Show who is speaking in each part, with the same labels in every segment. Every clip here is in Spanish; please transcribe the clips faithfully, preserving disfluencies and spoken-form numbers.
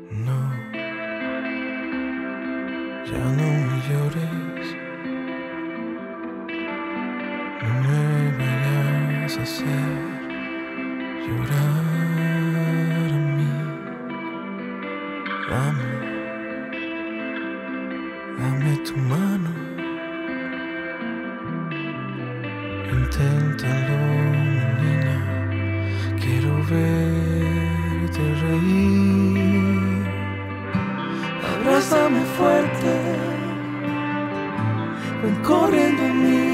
Speaker 1: No, ya no me llores, no me vayas a hacer llorar a mí. Dame, dame tu mano, inténtalo, mi niña, quiero verte reír. Abrázame fuerte, ven corriendo a mí.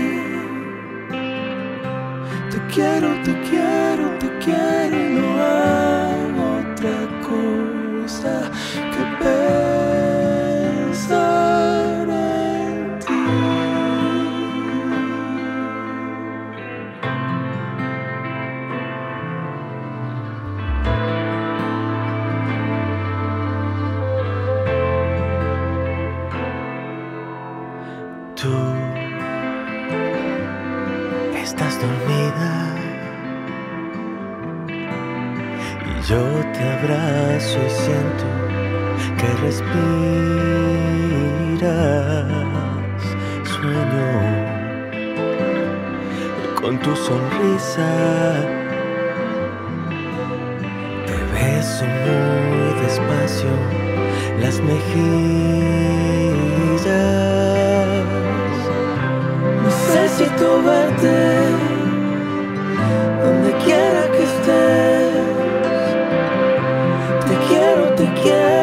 Speaker 1: Te quiero, te quiero, te quiero y no hago otra cosa que pensar en ti. Tú estás dormida y yo te abrazo y siento que respiras. Sueño con tu sonrisa, te beso muy despacio las mejillas. Necesito verte donde quiera que estés. Te quiero, te quiero.